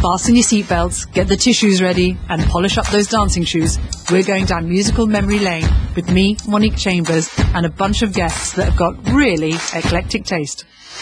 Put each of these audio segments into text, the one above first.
Fasten your seatbelts, get the tissues ready, and polish up those dancing shoes. We're going down musical memory lane with me, Monique Chambers, and a bunch of guests that have got really eclectic taste.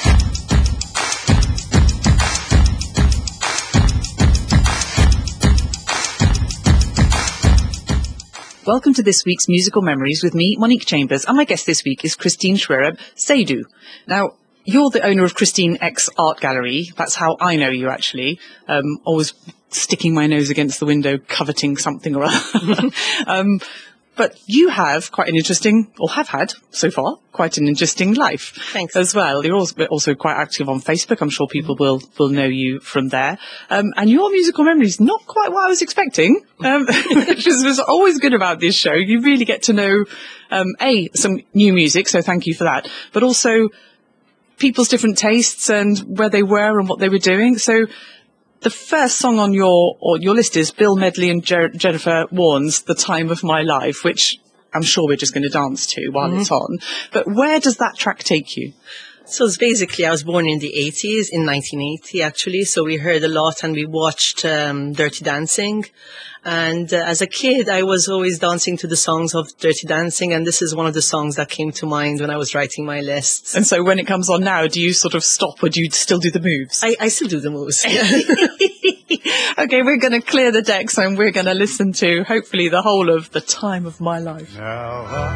Welcome to this week's Musical Memories with me, Monique Chambers, and my guest this week is Christine Schwereb Seydoux. Now, you're the owner of Christine X Art Gallery. That's how I know you, actually. Always sticking my nose against the window, coveting something or other. But you have quite an interesting, or have had so far, quite an interesting life. Thanks. As well. You're also quite active on Facebook. I'm sure people will know you from there. And your musical memory is not quite what I was expecting, which was always good about this show. You really get to know, some new music, so thank you for that, but also people's different tastes and where they were and what they were doing. So the first song on your list is Bill Medley and Jennifer Warnes' The Time of My Life, which I'm sure we're just going to dance to while it's on. But where does that track take you? So it's basically, I was born in the 80s, in 1980 actually, so we heard a lot and we watched Dirty Dancing. And as a kid, I was always dancing to the songs of Dirty Dancing, and this is one of the songs that came to mind when I was writing my lists. And so when it comes on now, do you sort of stop or do you still do the moves? I still do the moves. Okay, we're going to clear the decks and we're going to listen to, hopefully, the whole of The Time of My Life. Now I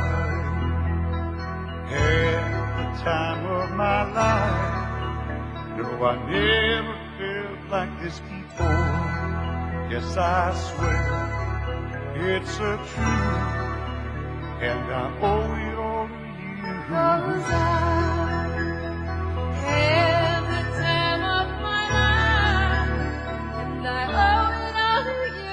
had the time of my life. No, I never felt like this before. Yes, I swear it's a truth, and I owe it all to you. 'Cause I had the time of my life, and I owe it all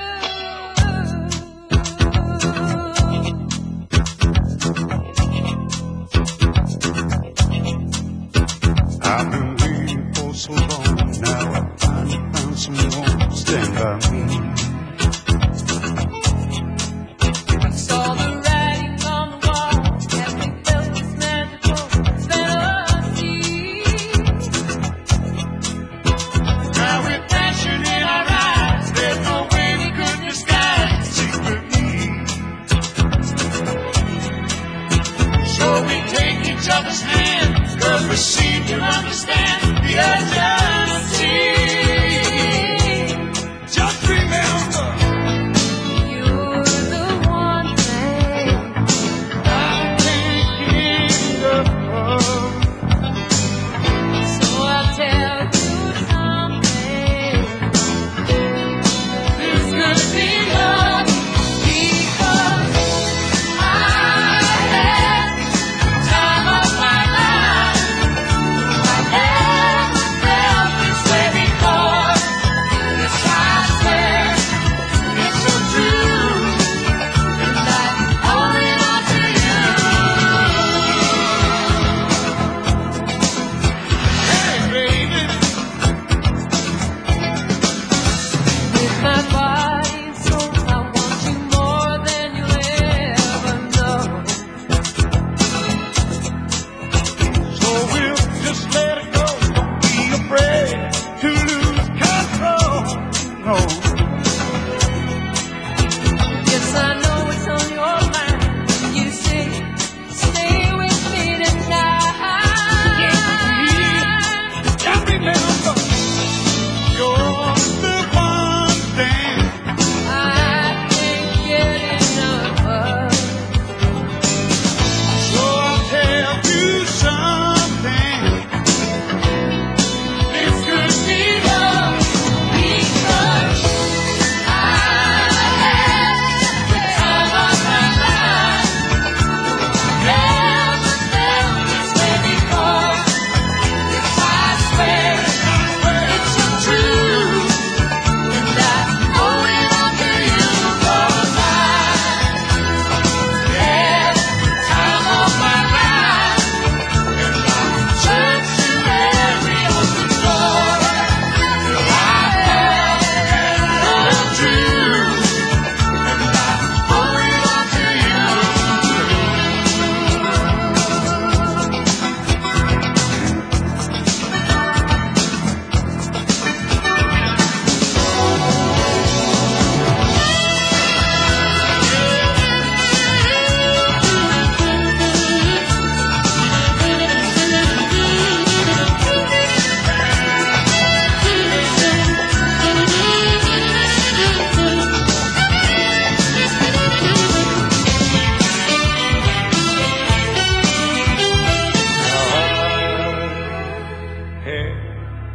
you. I've been waiting for so long, now I finally found someone to stand by me. I saw the writing on the wall, and we felt this magical melody. Now with passion in our eyes, there's no way we could disguise secretly. So we take each other's hands, 'cause we seem to understand the urgency. Just remember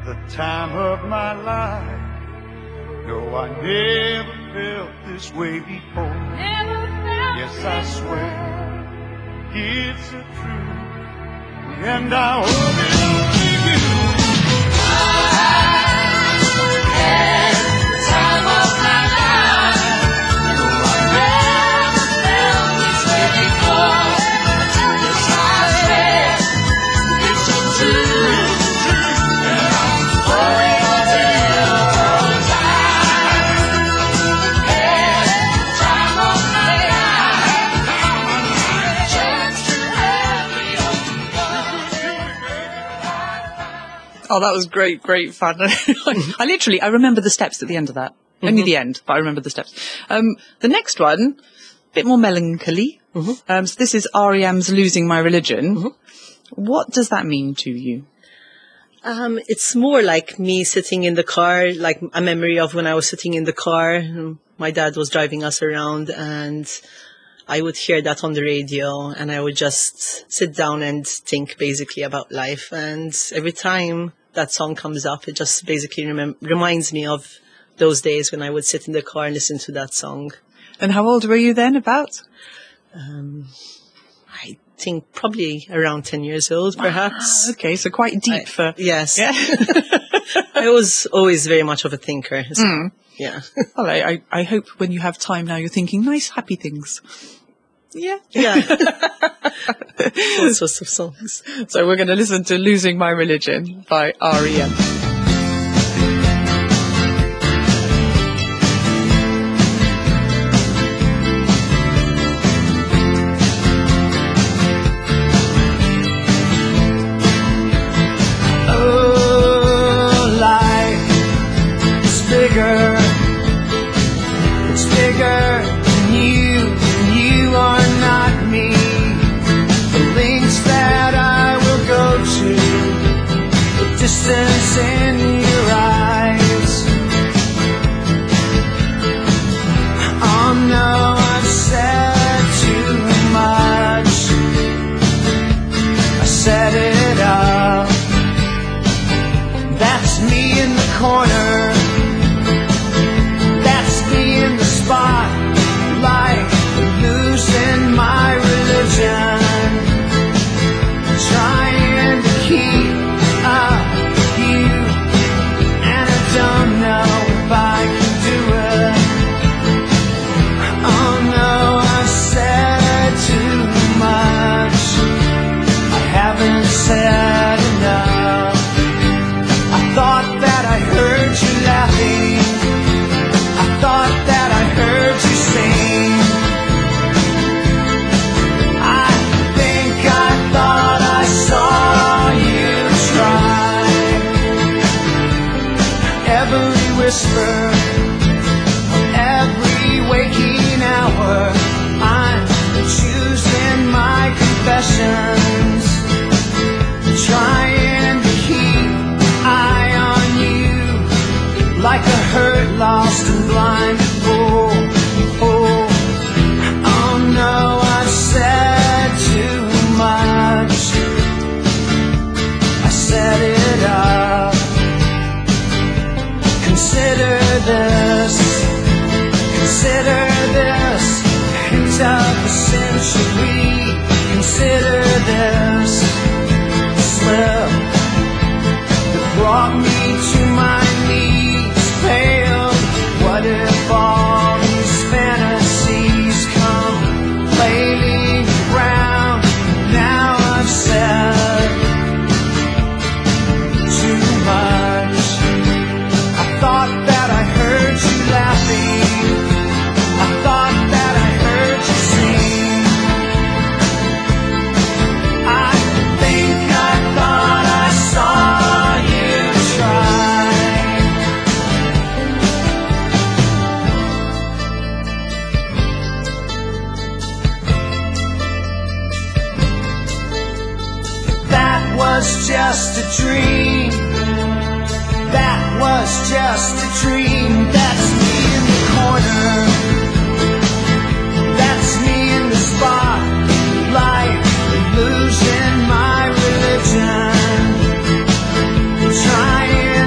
the time of my life. No, I never felt this way before. Yes, I swear it's the truth, and I owe it all to you. Time of my life. No, I never felt this way before. Yes, I swear it's the truth, and I'm going to all time. Time of my life. Chance to have me. Oh, that was great, great fun. I remember the steps at the end of that. Only the end, but I remember the steps. The next one, a bit more melancholy. So this is R.E.M's Losing My Religion. What does that mean to you? It's more like me sitting in the car, like a memory of when I was sitting in the car. My dad was driving us around and I would hear that on the radio and I would just sit down and think basically about life. And every time that song comes up, it just basically reminds me of those days when I would sit in the car and listen to that song. And how old were you then, about? I think probably around 10 years old, perhaps. Okay, so quite deep for... Yes. Yeah. I was always very much of a thinker. So, yeah. Well, I hope when you have time now, you're thinking nice, happy things. Yeah. Yeah. All sorts of songs. So we're going to listen to Losing My Religion by R.E.M. Oh, life is bigger. It's bigger than you are not me. The links that I will go to, the distance in your eyes. Oh no, I've said too much. I set it up. That's me in the corner. That's me in the spotlight, losing my religion, trying to keep up with you, and I don't know if I can do it. Oh no, I've said too much. I haven't said enough. I thought that I heard you laughing. I thought that I heard you sing. I think I thought I saw you try. Every whisper, every waking hour, I'm choosing my confessions, trying to keep eye on you, like a hurt, lost and blind fool. Oh, oh no, I've said too much. I set it up. Consider this, consider this, hint of the century. Consider this slip that brought me to my knees, pale. What if all these fantasies come flailing around? Now I've said too much. I thought that I heard you laughing. I thought that I heard you sing. I think I thought I saw you try. That was just a dream. That was just a dream. That's me in the corner. That's me in the spotlight, losing my religion, trying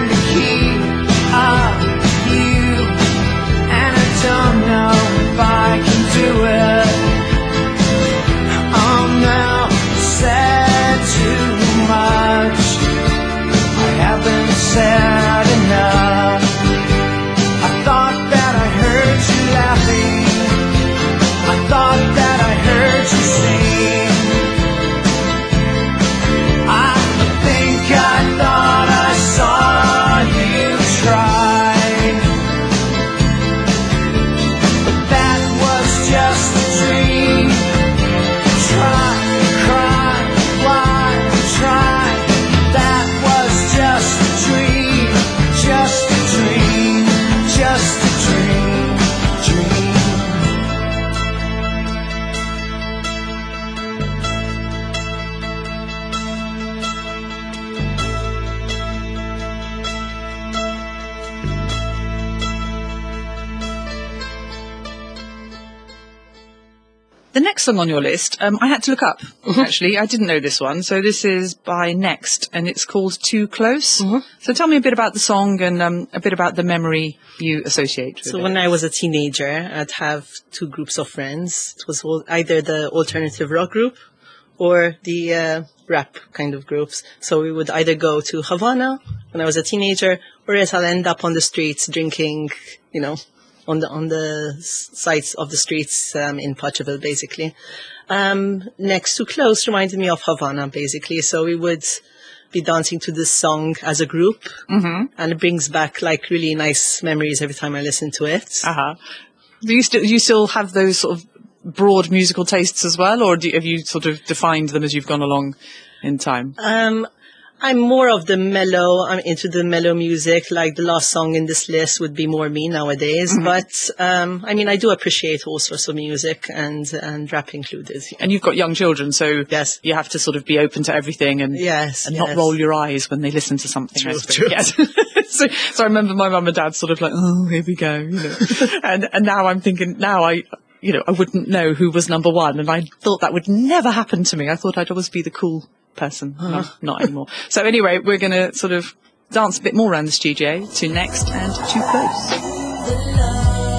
The next song on your list, I had to look up, actually. I didn't know this one. So this is by Next, and it's called Too Close. So tell me a bit about the song and a bit about the memory you associate with So it. when I was a teenager, I'd have two groups of friends. It was either the alternative rock group or the rap kind of groups. So we would either go to Havana when I was a teenager, or else I'll end up on the streets drinking, you know, on the sides of the streets in Potcheville, basically. Next, Too Close reminded me of Havana, basically. So we would be dancing to this song as a group, and it brings back like really nice memories every time I listen to it. Do you still have those sort of broad musical tastes as well, or have you sort of defined them as you've gone along in time? I'm more of the mellow. I'm into the mellow music. Like the last song in this list would be more me nowadays. But I mean, I do appreciate all sorts of music and rap included. And you've got young children, so Yes. you have to sort of be open to everything and Yes, and not yes. roll your eyes when they listen to something. True, I suppose. true. Yes. so I remember my mum and dad sort of like, oh, here we go, you know. and now I'm thinking, now I wouldn't know who was number one, and I thought that would never happen to me. I thought I'd always be the cool person. No, not anymore. So anyway, we're going to sort of dance a bit more around the studio to Next and Too Close.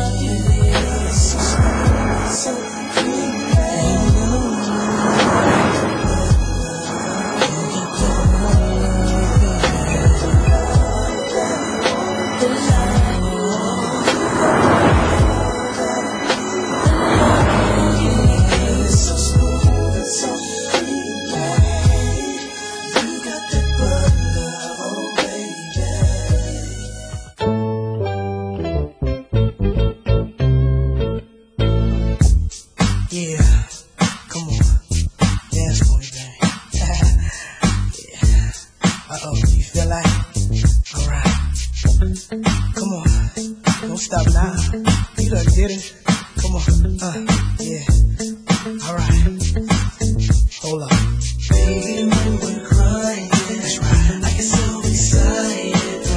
Yeah, come on, dance for me, babe. Yeah. Uh-oh, you feel like? All right. Come on, don't stop now. You done did it. Come on, yeah. All right. Hold on. Baby, when we're crying, that's right. I get so excited.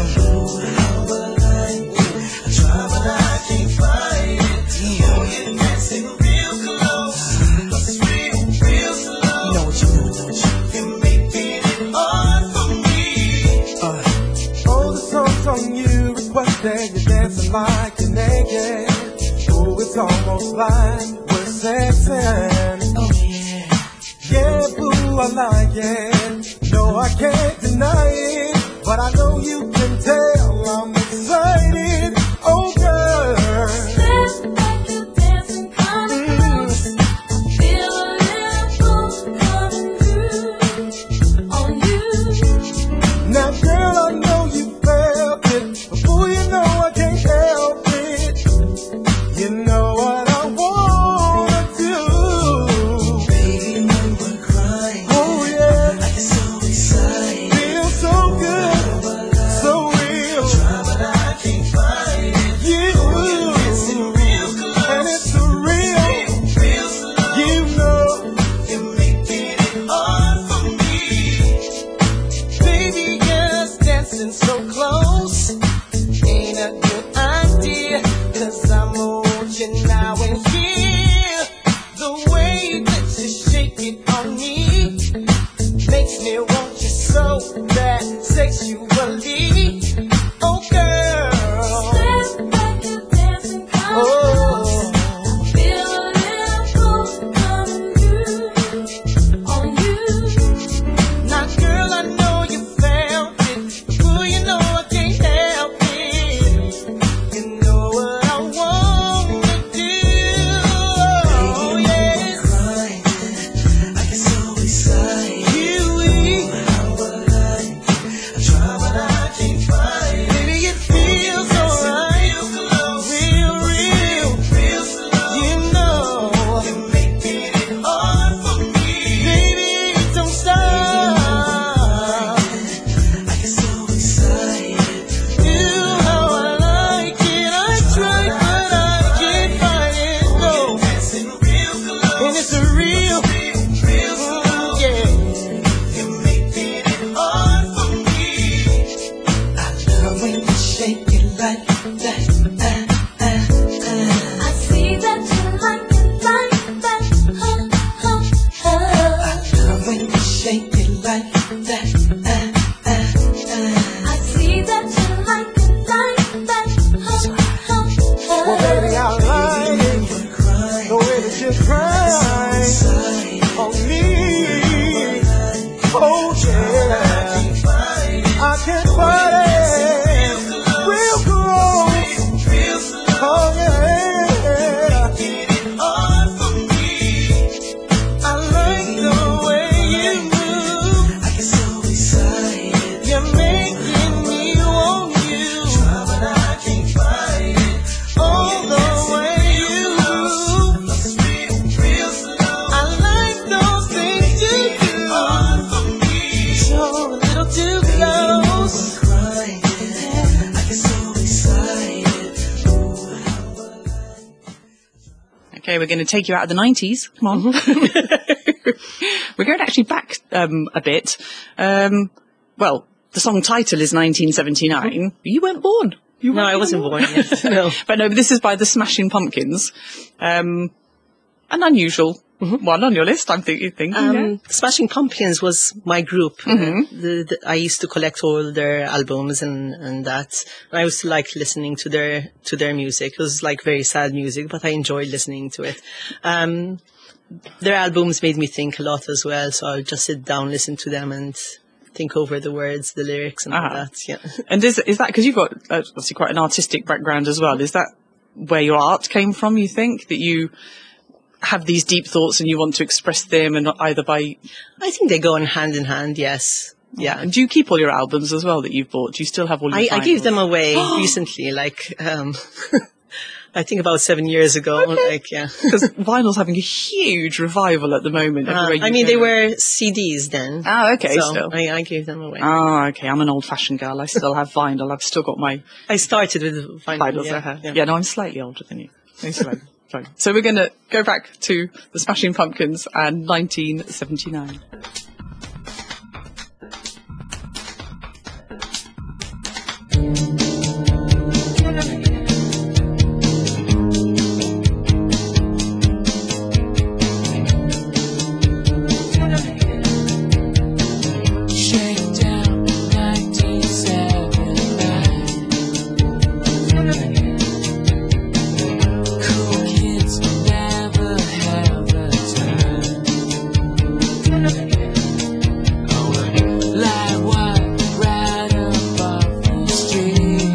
I try, but I can't find it. Oh, you're dancing real close. But it's real slow. You know what you're doing, don't you? You're making it hard for me. Oh, the song's on you, requested. You're dancing like you're naked. Oh, it's almost like we're sexing. Oh, yeah. Yeah, boo, I like it. No, I can't deny it. But I know you can tell I'm excited. Oh, girl. Now, girl, I know you felt it. Before you know, I can't help it. You know what I wanna do. Baby, when we're crying, Oh, yeah. I get so excited. Feels so good, so real. Try, but I can't find it. You, Dancing real close. and it's a real. Real slow. You know, You're making it hard for me. Baby, yes, dancing so close ain't a good idea. 'Cause I'm watching now and here. The way that you shake it on me makes me want you so bad sexually. Oh, girl. Oh. Now, girl, I know you felt it. Before you know, I can't help it. You know what I wanna do. Oh, yes. I get so excited. You, I try, but I can't find it. Baby, it feels alright. Real, real slow. You know, you're making it hard for me. Baby, don't stop. I get so excited. You how I like it. I try, but I can't find it. No, and it's a real slow. Yeah, you're making it hard for me. I love when you shake it like that. I see that you like it like that. on me. Oh yeah, I can find it real close. Oh yeah, I like the way you move. I can so excited. You're making me want you, but I can't find it. Oh, the way you move. I like those things you do. So a little too close. I get so excited. Okay, we're going to take you out of the 90s. Come on. We're going actually back a bit. Well, the song title is 1979. You weren't born. You No, weren't I wasn't born yet. No. But this is by the Smashing Pumpkins. An unusual one on your list, I'm thinking. Yeah. Smashing Pumpkins was my group. I used to collect all their albums and that. I used to like listening to their music. It was like very sad music, but I enjoyed listening to it. Their albums made me think a lot as well, so I'll just sit down, listen to them, and think over the words, the lyrics, and all that. Yeah. And is that because you've got obviously quite an artistic background as well? Is that where your art came from? You think that you have these deep thoughts and you want to express them, and either by? I think they go hand in hand. Yes. Yeah. And do you keep all your albums as well that you've bought? Do you still have all your? I gave them away recently, like I think about 7 years ago. Okay. Like, yeah. Because vinyl's having a huge revival at the moment. everywhere you I mean, go. they were CDs then. Ah, okay, So still. I gave them away. Ah, okay. I'm an old-fashioned girl. I still have vinyl. I've still got my I started with vinyl. vinyls. Yeah, no, I'm slightly older than you. No, slightly. Sorry. So we're going to go back to the Smashing Pumpkins and 1979. Shakedown 1979. Cool kids never have a turn. Light wire right above the street.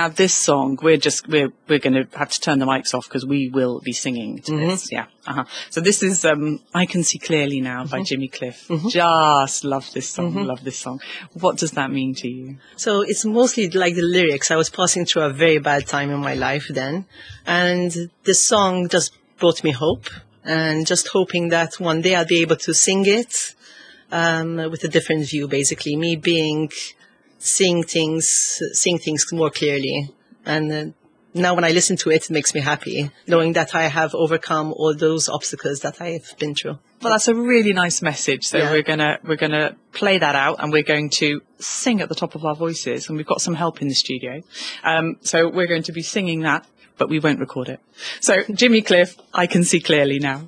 Now this song, we're going to have to turn the mics off because we will be singing to this. Yeah. So this is I Can See Clearly Now by Jimmy Cliff. Just love this song. Love this song. What does that mean to you? So it's mostly like the lyrics. I was passing through a very bad time in my life then. And this song just brought me hope, and just hoping that one day I'll be able to sing it with a different view, basically. Me seeing things more clearly. And now when I listen to it, it makes me happy, knowing that I have overcome all those obstacles that I have been through. Well, that's a really nice message. So Yeah. we're gonna play that out, and we're going to sing at the top of our voices. And we've got some help in the studio. So we're going to be singing that, but we won't record it. So Jimmy Cliff, I Can See Clearly Now.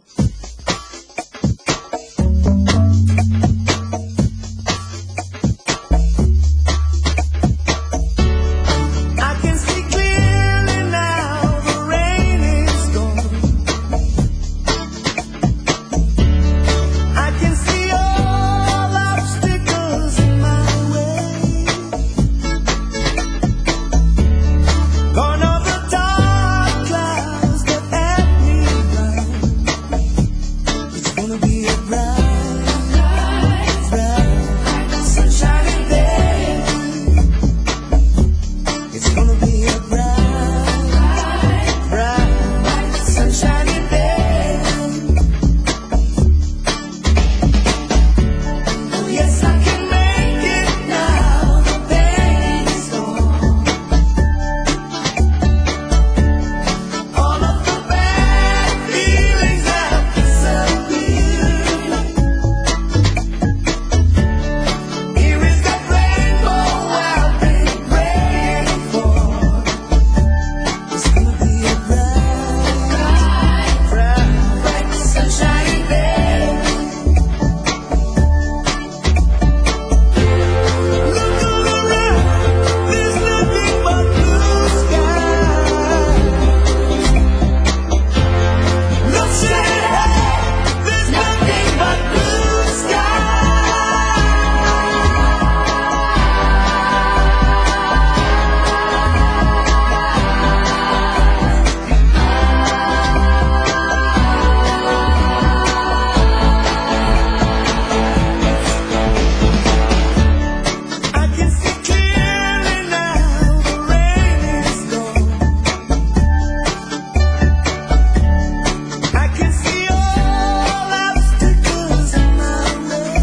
I can see clearly now, the rain is gone. I can see all obstacles in my way. Gone are the dark clouds that had me blind. It's gonna be a bright, bright, sunshiny day. It's gonna be a bright, bright, sunshiny day. Oh yes, I can make it now. The pain is gone. All of the bad feelings have disappeared. Here is that rainbow I've been praying for. It's gonna be a bright, bright, sunshiny day. Look all around, there's nothing but blue skies. Look straight ahead, there's nothing but blue I can see clearly now, the rain is gone. I can see all obstacles in my way.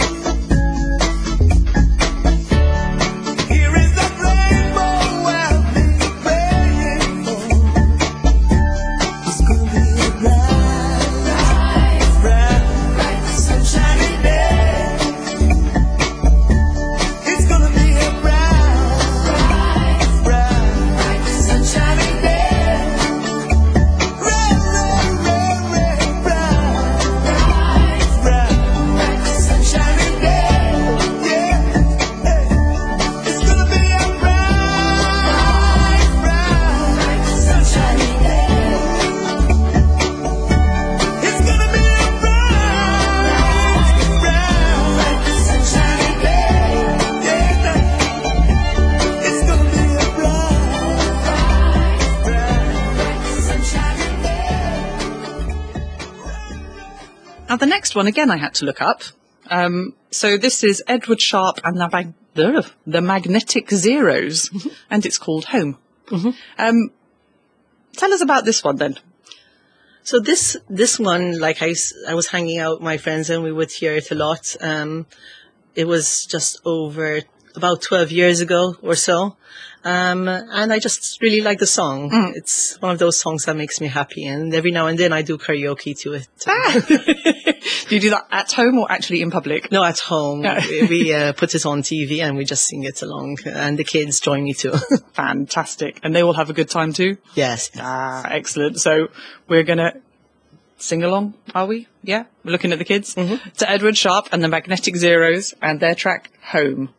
Here is the rainbow I've been praying for. It's gonna be a bright, bright, sunshiny day. It's gonna be a bright, bright, sunshiny day. Bright, bright, sunshiny day. Yeah, hey. It's gonna be a bright, bright, sunshiny day. It's gonna be a bright, bright, sunshiny day. Yeah, it's gonna be a bright, bright, sunshiny day. Now the next one, again, I had to look up. So this is Edward Sharpe and the Magnetic Zeros, and it's called Home. Tell us about this one then. So this one, like I was hanging out with my friends and we would hear it a lot. It was just over about 12 years ago or so. And I just really like the song. It's one of those songs that makes me happy. And every now and then I do karaoke to it. Do you do that at home or actually in public? No, at home. Yeah. We put it on TV and we just sing it along. And the kids join me too. Fantastic. And they all have a good time too? Yes. Excellent. So we're going to sing along, are we? Yeah? We're looking at the kids. To Edward Sharpe and the Magnetic Zeros and their track Home.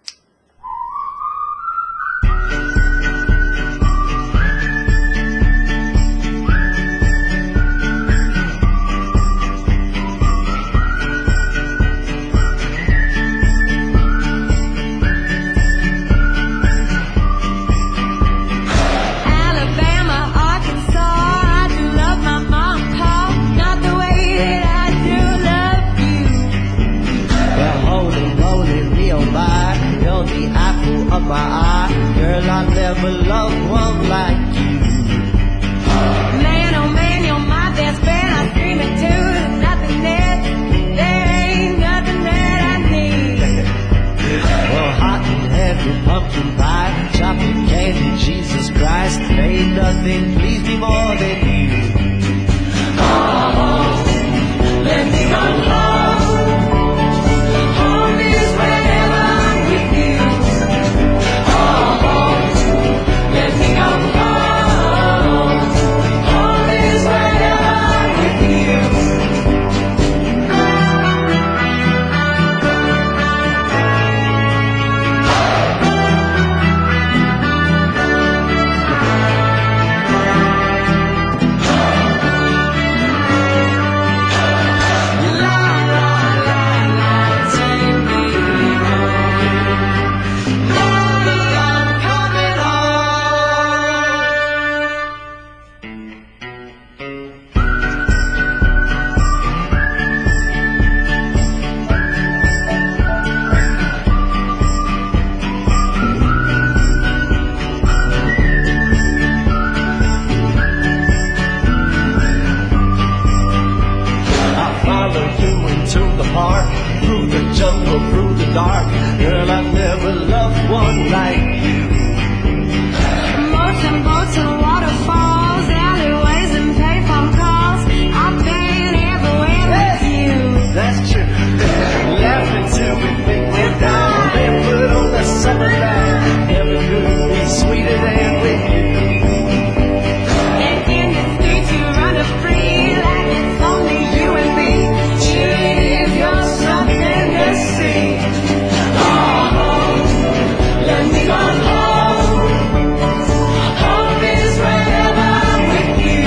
dark. Girl, I never loved one like you. Motion boats and waterfalls, alleyways and payphone calls. I've been everywhere with you. That's true. Laughing till we think we're down. Barefoot on the summer line. Never could be sweeter than with you. And in the streets you run a free like it's only you and me. Cheers, you're something to see. Oh, let me go home. Home is wherever I'm with you.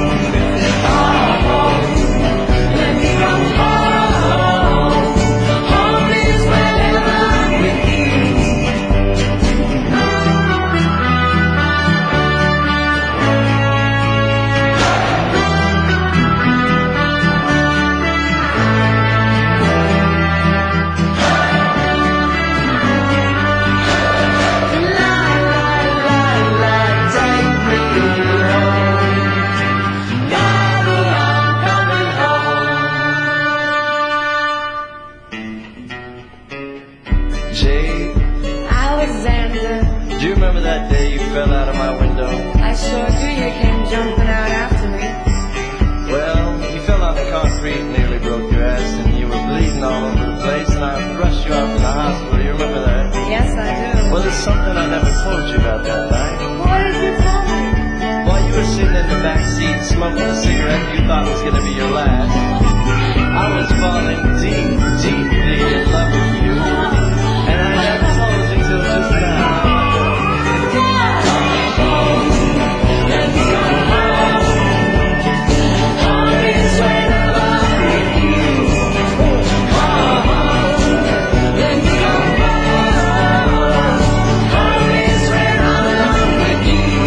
Oh, let me go home. Home is wherever I'm with you. Jade, Alexander, do you remember that day you fell out of my window? I sure do. You came jumping out after me. Well, you fell on the concrete, nearly broke your ass, and you were bleeding all over the place, and I rushed you out to the hospital. You remember that? Yes, I do. Well, there's something I never told you about that night. What did you tell me? While you were sitting in the back seat smoking a cigarette you thought was going to be your last, I was falling deep, deeply in love with you. And I never told you till just now. Let me go home. Home is wherever I'm with you. Let me go home. Home is where I'm with you.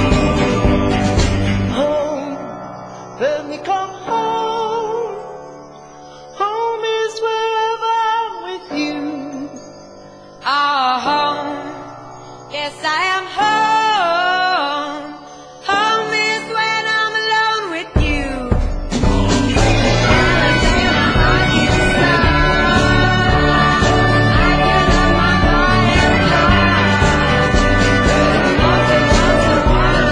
Home, let me come home. Home is wherever I'm with you. Oh, home. Yes, I am home. Home is when I'm alone with you. Alexander, I get I get on my body and Motion boats and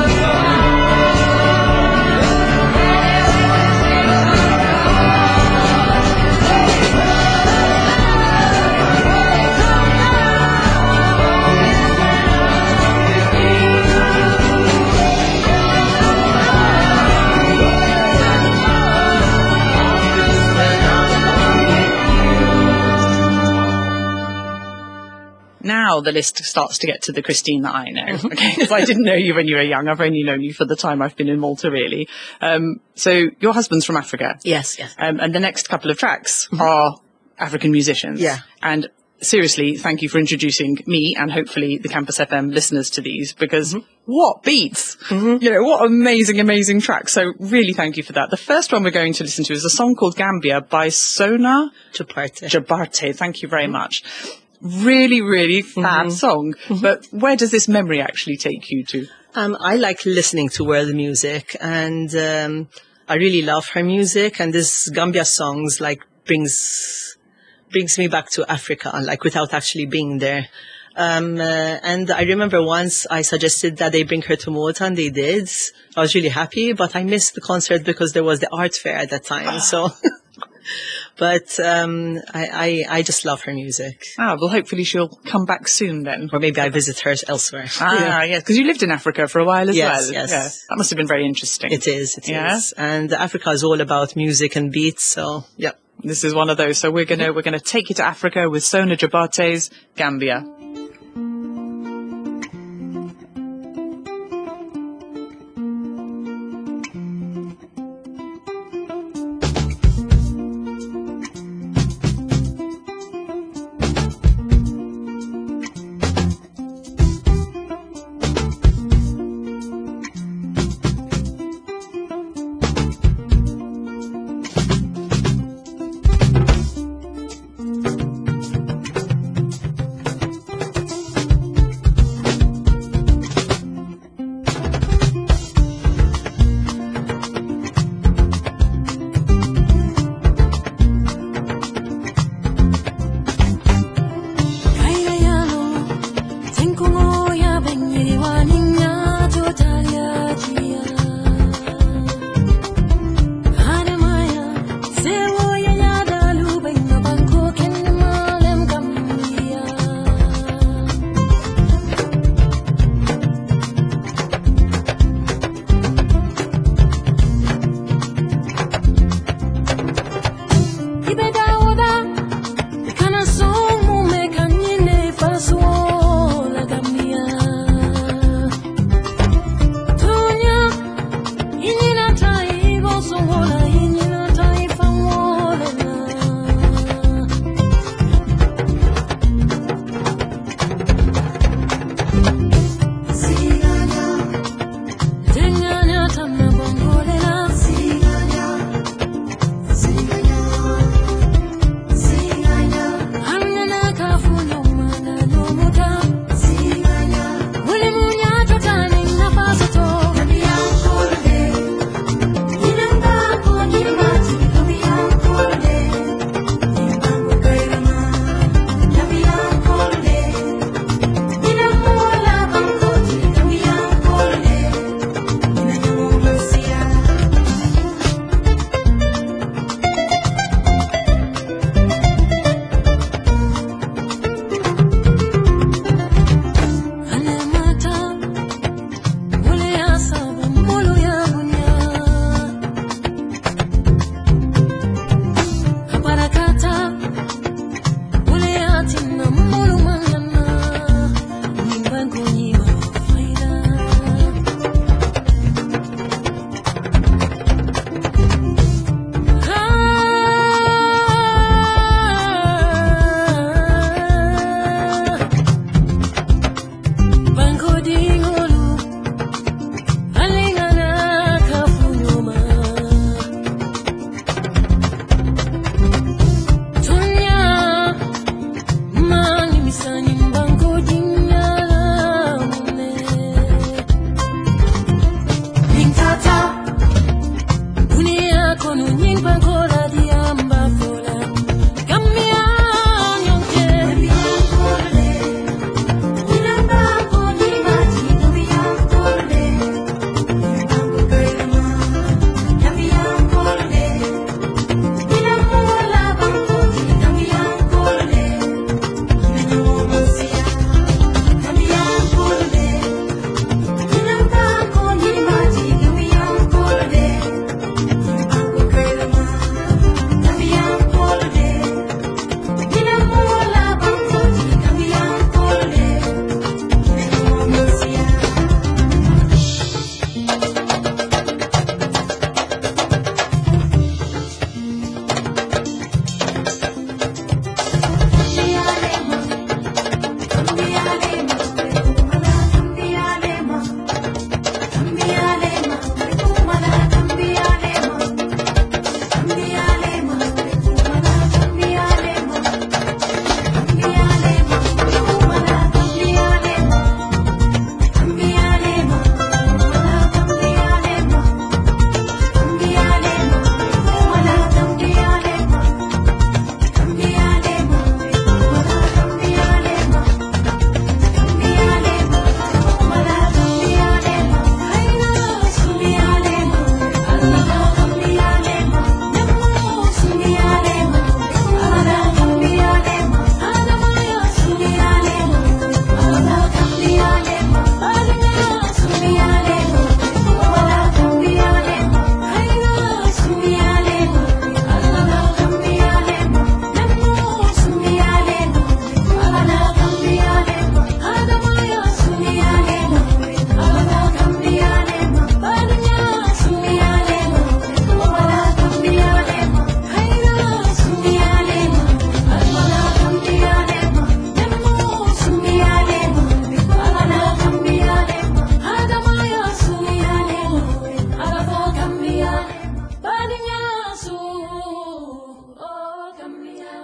Now the list starts to get to the Christine that I know, okay? Because I didn't know you when you were young. I've only known you for the time I've been in Malta, really. So your husband's from Africa. Yes, yes. And the next couple of tracks are African musicians. Yeah. And seriously, thank you for introducing me and hopefully the Campus FM listeners to these, because what beats! You know, what amazing, amazing tracks. So really thank you for that. The first one we're going to listen to is a song called Gambia by Sona Jabarte. Jabarte. Thank you very much. Really, really fab song. But where does this memory actually take you to? I like listening to world music, and I really love her music. And this Gambia songs like brings me back to Africa, like without actually being there. And I remember once I suggested that they bring her to Malta, and they did. I was really happy, but I missed the concert because there was the art fair at that time. So, but I just love her music. Ah, well, hopefully she'll come back soon then. Or maybe I visit her elsewhere. Yes, because you lived in Africa for a while as Yes, well. yes. Yeah, that must have been very interesting. It is. Yeah? And Africa is all about music and beats. So, yeah. This is one of those. So we're gonna take you to Africa with Sona Jabate's Gambia.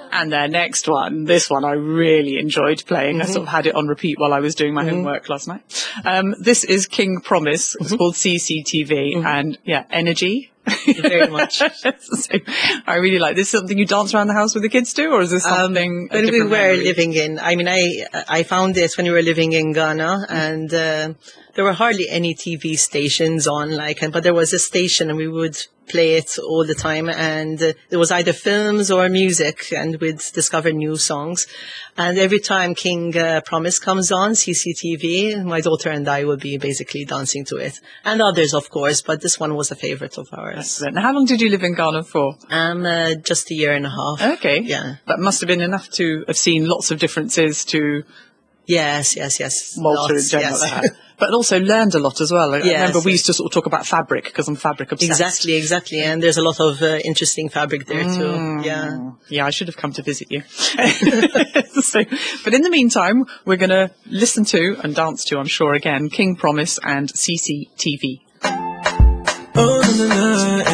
And their next one, this one I really enjoyed playing. I sort of had it on repeat while I was doing my homework last night. This is King Promise. It's called CCTV and Energy. Very much. So I really like this. Is something you dance around the house with the kids do, or is this something a when we different were memory? living in, I found this when we were living in Ghana, and there were hardly any TV stations on, but there was a station, and we would play it all the time, and there was either films or music, and we'd discover new songs. And every time King Promise comes on CCTV, my daughter and I would be basically dancing to it, and others, of course, but this one was a favorite of ours. Excellent. Now, how long did you live in Ghana for? Just a year and a half. Okay. Yeah. That must have been enough to have seen lots of differences to Yes. Malta in Lots, general. yes. But also learned a lot as well. I Yes. remember we used to sort of talk about fabric because I'm fabric obsessed. Exactly. And there's a lot of interesting fabric there too. Yeah. Yeah, I should have come to visit you. But in the meantime, we're going to listen to and dance to, I'm sure, again, King Promise and CCTV. Oh, na, na, na,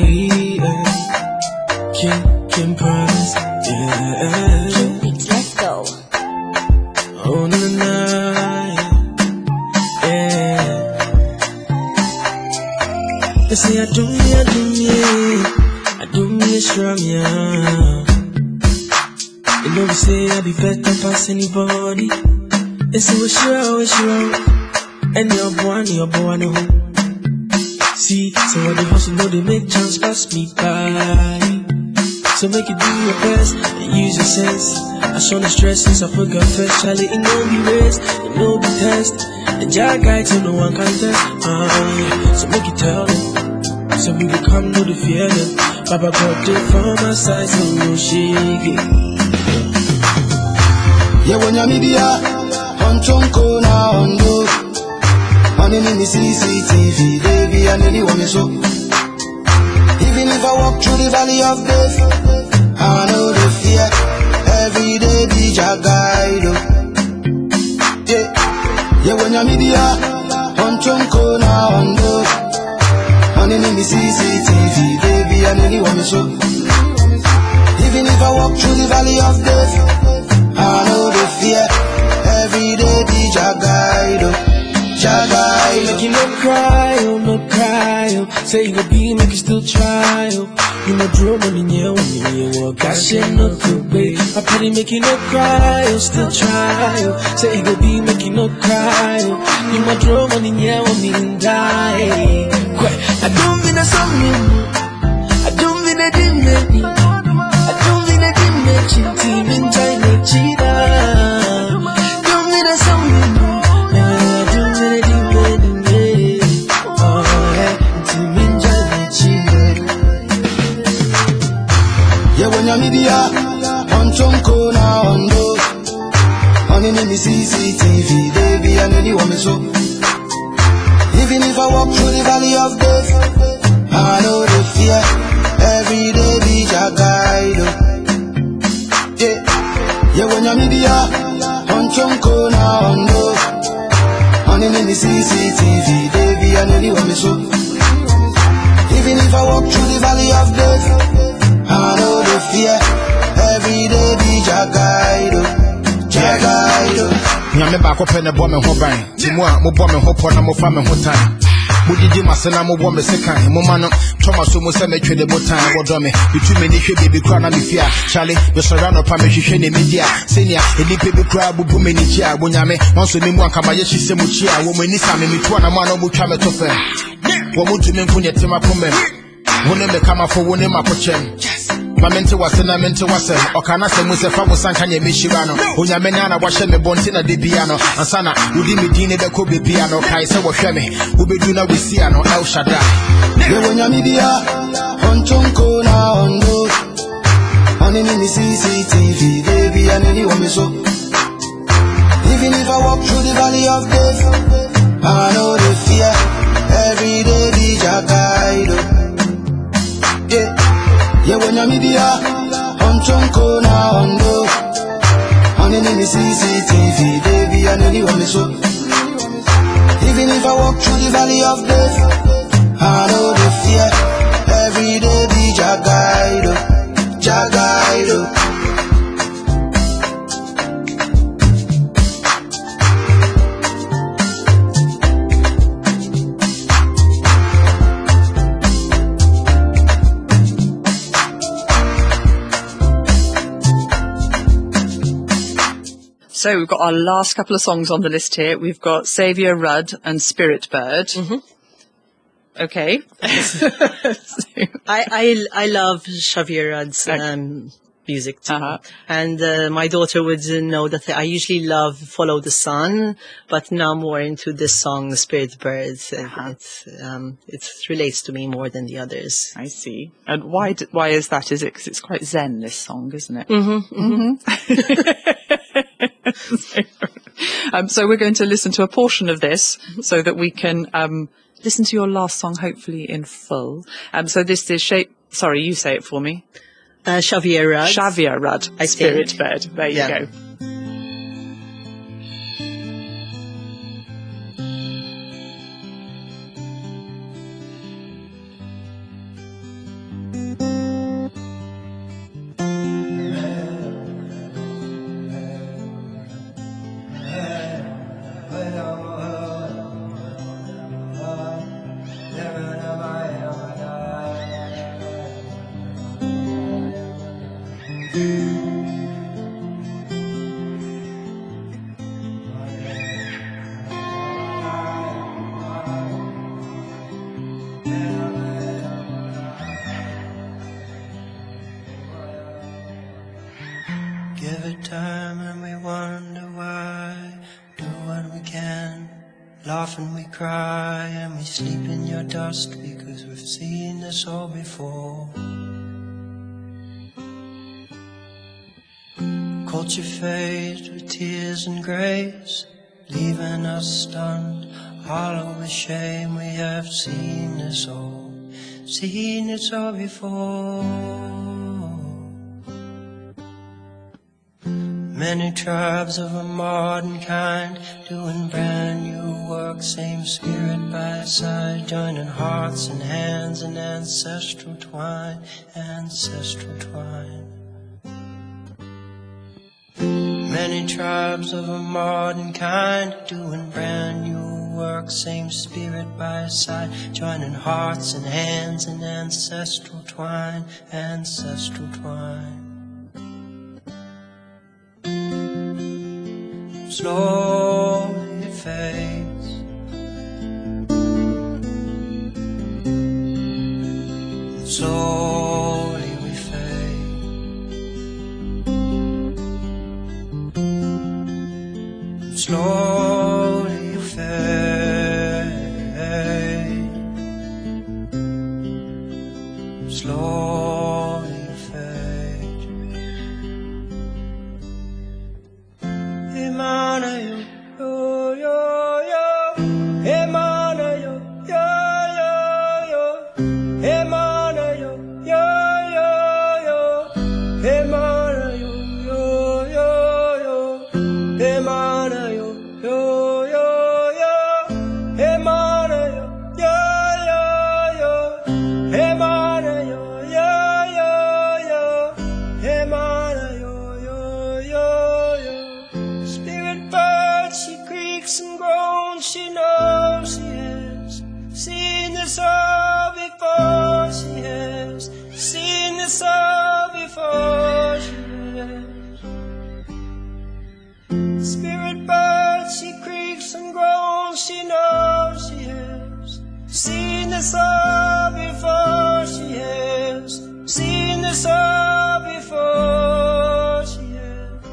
King Promise, yeah. Let's go. Oh, na, na, na, yeah. They say I do me a strong, yeah. You know we say I be better past anybody. They say wish you out, and your boy, no. See, so when they hustle, know they make chance pass me by. So make it do your best and use your sense. I show the stress since I put God first. Charlie, it no be race, it no be test. And your guy till no one can test. So make it tell them. So we will come to the fear them. Baba got it from my side, so no shake it. Yeah, when you're media, on Chonko now on do. On in the CCTV, baby, and anyone is so. Even if I walk through the valley of death, I know the fear. Every day be your guide. Yeah, when you're media, on Chonko now on do. On in the CCTV, baby, and anyone is so. Even if I walk through the valley of death, I know the fear. Every day be your guide. Make you no cry, oh. Say you go be, make you still try, oh. You know, draw money, yeah, when you walk. I shit no to be. I pity make you no cry, oh, still try, oh. Say you go be, make you no cry, oh. You know, draw money, yeah, when you die. I don't mean a song, I don't mean a dimmy. I don't mean a dimmy, team in China, cheetah. Don't mean a song, media, on Chonko now on do. On in the CCTV, baby, and anyone is so. Even if I walk through the valley of death, I know the fear. Every day be your guide. Yeah, when you're media, on Chonko now on do. On in the CCTV, baby, and anyone is so. Even if I walk through the valley of death, I know the fear. Every day be your guide. Nyame baako pɛ ne bɔ me ho ban. Ti mo a mo bɔ me ho pɔ na mo fa me ho tan. Mo didi masena mo bɔ me sekan. Mo ma no toma so mo se me twede mo tan wo dɔ me. Bitu me ni hwe baby kra na me fia. Charlie, me sɔra no pa me hwehwɛ ne media. Senia, enipe bi kra bubu me ni chia. Wo nyame, won so me mu akama ye hyese mo chia. Wo mo ni sa me mitu na mo mo twa me to fe. Wo mo tu me nkunye tema pomem. Wo ne me kama fo wo ne makochem. Mamente wase na mente wase okana se mu se fa wo sanka nya mehira no onyame na na wahye me bonte na de bia no ansana wudi me din ne be ko be bia no kai se wo hwe me wo bedu na wesia no El Shaddai ye wonyame bia on Chonko na on do on in the CCTV baby and anyone me so. Even if I walk through the valley of death, I know the fear. Every day be your guide. Yeah, when you're media, on Chonko na on do. On in the CCTV, baby, and anyone me so. Even if I walk through the valley of death, I know the fear. Every day be your guide. So we've got our last couple of songs on the list here. We've got Saviour Rudd and Spirit Bird. Mm-hmm. Okay. I love Xavier Rudd's music too. Uh-huh. And my daughter would know that I usually love Follow the Sun, but now more into this song, Spirit Bird. It relates to me more than the others. I see. And why is that? Is it because it's quite zen, this song, isn't it? So we're going to listen to a portion of this so that we can listen to your last song, hopefully in full. So this is Sorry, you say it for me. Xavier Rudd. Xavier Rudd, I Spirit think. Bird. There you go. Give it time and we wonder why. Do what we can, laugh and we cry, and we sleep in your dust because we've seen this all before. Culture fades with tears and grace, leaving us stunned, hollow with shame. We have seen this all before. Many tribes of a modern kind, doing brand new work, same spirit by side, joining hearts and hands in ancestral twine, ancestral twine. Many tribes of a modern kind, doing brand new work, same spirit by side, joining hearts and hands in ancestral twine, ancestral twine. Slowly it fades, slowly we fade. Slowly you fade, slowly you fade. Emana yo yo yo, emana yo yo yo, emana yo yo yo, emana yo yo yo, emana yo yo yo, emana yo yo yo, emana yo yo yo, emana yo yo yo. Spirit bird, she creaks and groans, she knows she has seen this all before. She has seen this all before. She has. Spirit bird, she creaks and groans, she knows she has seen this all before. She has seen this all before. She has.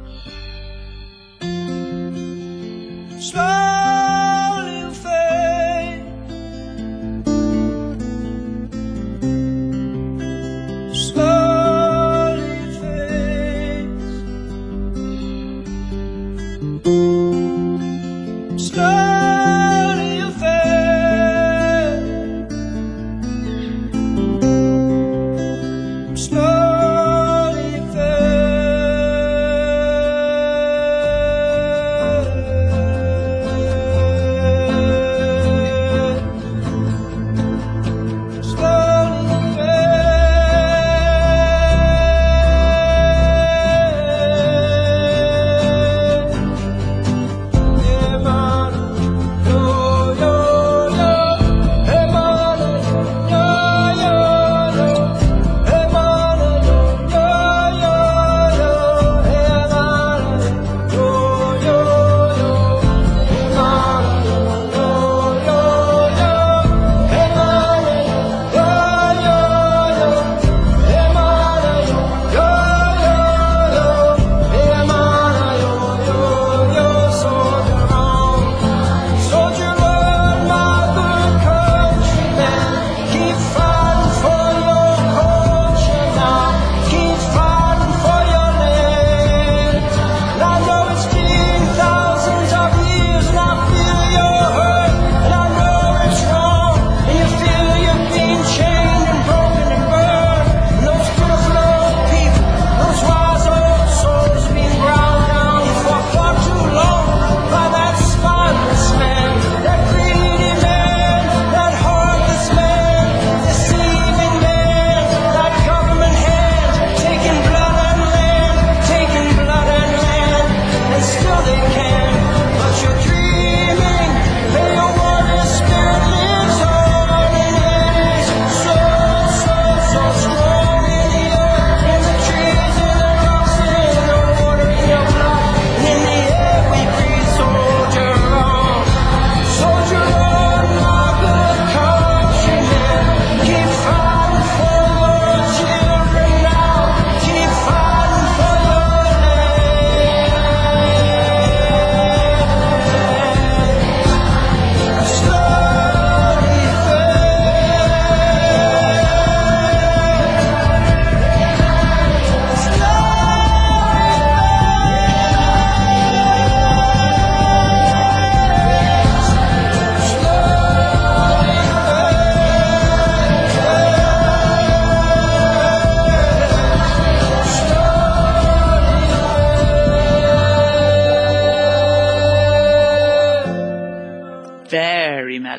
Slowly you fade, slowly you fade, slowly you fade, slowly.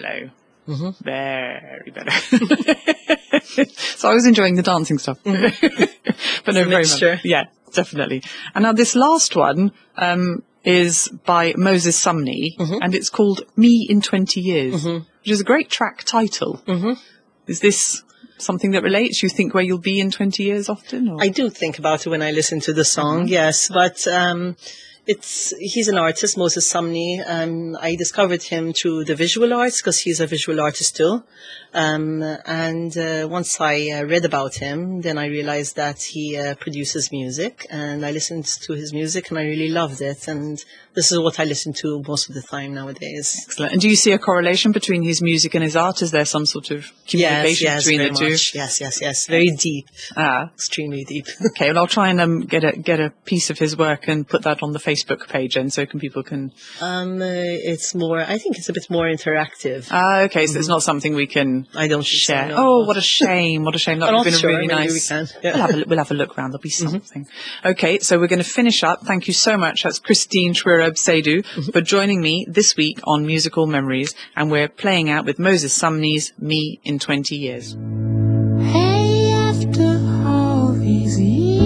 mellow. Very mellow. So I was enjoying the dancing stuff. But no, very mixture. mellow. Yeah, definitely. And now this last one is by Moses Sumney, and it's called Me in 20 Years, which is a great track title. Is this something that relates? You think where you'll be in 20 years often? Or? I do think about it when I listen to the song, yes, but he's an artist, Moses Sumney. I discovered him through the visual arts because he's a visual artist too. And once I read about him, then I realized that he produces music, and I listened to his music and I really loved it. And this is what I listen to most of the time nowadays. Excellent. And do you see a correlation between his music and his art? Is there some sort of communication between very the two? much. Yes. Very deep. Extremely deep. Okay, well, I'll try and get a piece of his work and put that on the Facebook page, and so people can. It's more. I think it's a bit more interactive. Okay, so it's not something we can. I don't share. think so, no. Oh, what a shame! What a shame! That would have been a really maybe nice. we can. Yeah. We'll have a look around. There'll be something. Okay, so we're going to finish up. Thank you so much. That's Christine Schwirab Seydu for joining me this week on Musical Memories, and we're playing out with Moses Sumney's "Me in 20 Years." Hey, after all these years,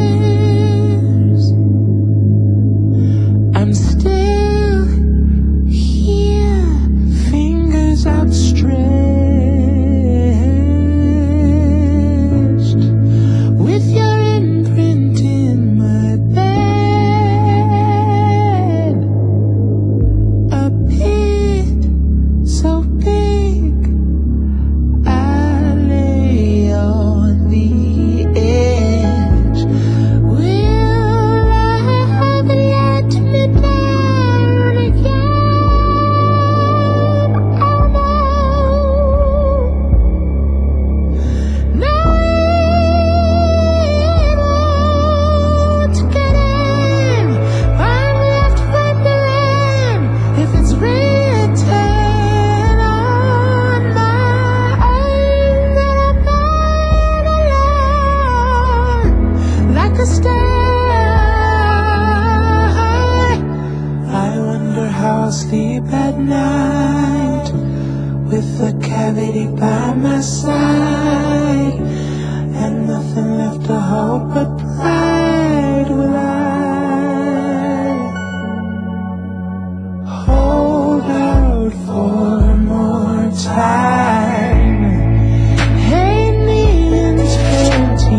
I'm still here, fingers outstretched, with your imprint in my bed, a pit so big I lay on the edge. Will I let me down again? Oh no, no, it won't get in. I'm left wondering if it's written on my own that I'm not alone, like a star. I wonder how I'll sleep at night with a cavity by my side and nothing left to hope but pride. Will I hold out for more time? Hey, me in 20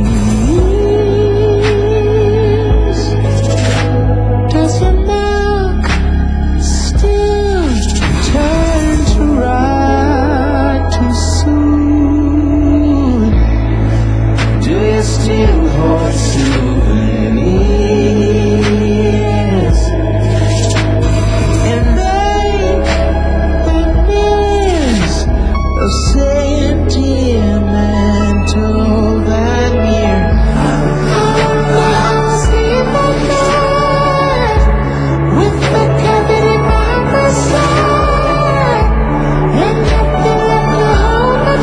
years, does your milk still turn to rot too soon? Do you still hold souvenirs and make the millions of sentimental veneer? I'll sleep at night with the cavity by my side and nothing left to hold but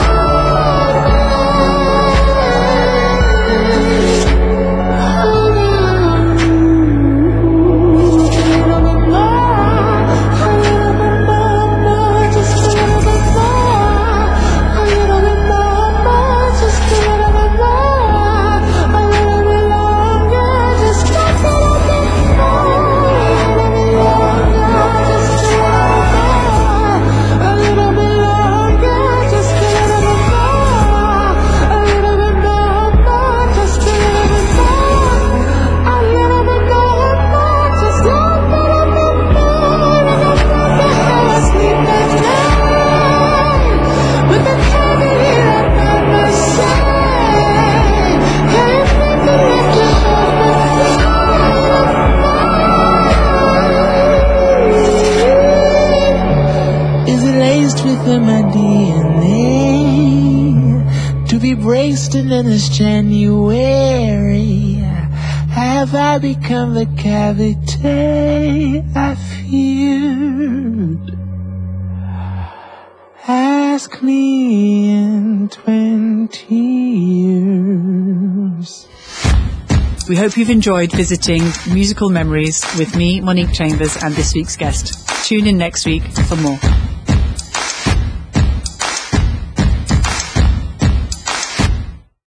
Is it laced with my DNA to be braced in this January? Have I become the cavity I feared? Ask me in 20 years. We hope you've enjoyed visiting Musical Memories with me, Monique Chambers, and this week's guest. Tune in next week for more.